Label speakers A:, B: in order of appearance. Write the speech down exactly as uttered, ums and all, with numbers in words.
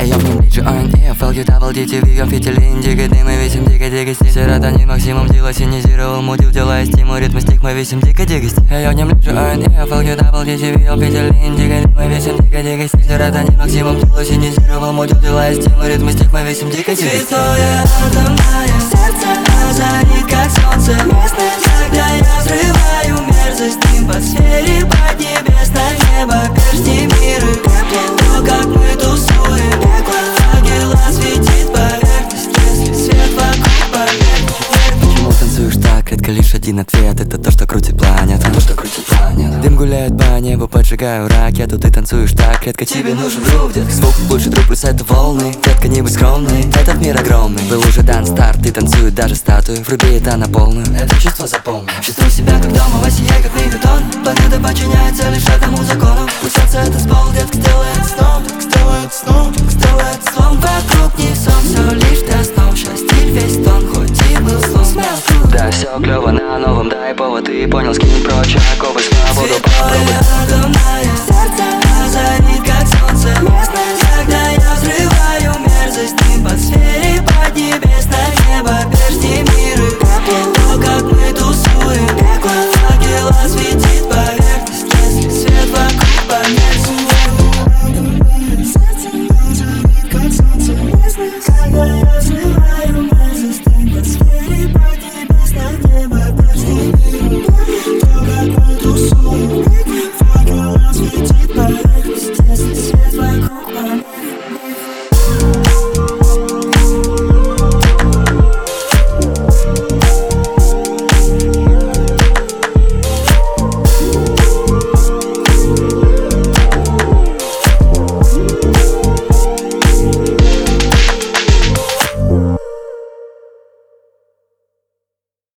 A: Эйо, в нем лиджи, ОН, эф, эл, ю, дабл, ди, ти, ви, амфетилин, дикой дым, и весим, дико, дико, стиль. Серотонин, максимум, дела, синизировал, мудил, дела, и стимул, ритм, стих, мы весим, дико, дико, стиль. Эйо, в нем лиджи, ОН, эф, эл, ю, дабл, ди, ти, ви, амфетилин, дикой дым, и весим, дико, дико, стиль. Серотонин, максимум, дела, синизировал, мудил, дела, и стимул, ритм, стих, мы весим, дико, дико, стиль.
B: Цветное атомное сердце озарит, как солнце местность, когда я взрываю мерзость. Дым по сфере поднебесное небо, перстни миры крепнет то, как мы тусуем. Пекло ангела светит поверхность, если свет вокруг поверхность.
A: Почему танцуешь так? Редко лишь один ответ. Это то, что крутит планета. То, что крутит планета. Дым гуляет по небу, поджигаю ракету. Ты танцуешь так редко, тебе нужен друг, детка. Звук лучше друг, плюс это волны. Детка, не будь скромной, этот мир огромный. Был уже дан старт, ты танцует даже статуи. Вруби это на полную, это чувство запомни.
B: Чувствую себя как дома, во сие как мегатон. Планета подчиняется лишь этому закону. Пусть сердце это спол, детка, сделает сном. Детка, сделает сном, детка, сделает слом. Вокруг не сон, все лишь для снов. Стиль весь тон, хоть и был слом.
A: Да, все клево на новом, дай повод. Ты понял, скинь прочь оковы, свободу попробуй.
B: Цветное атомное сердце озарит,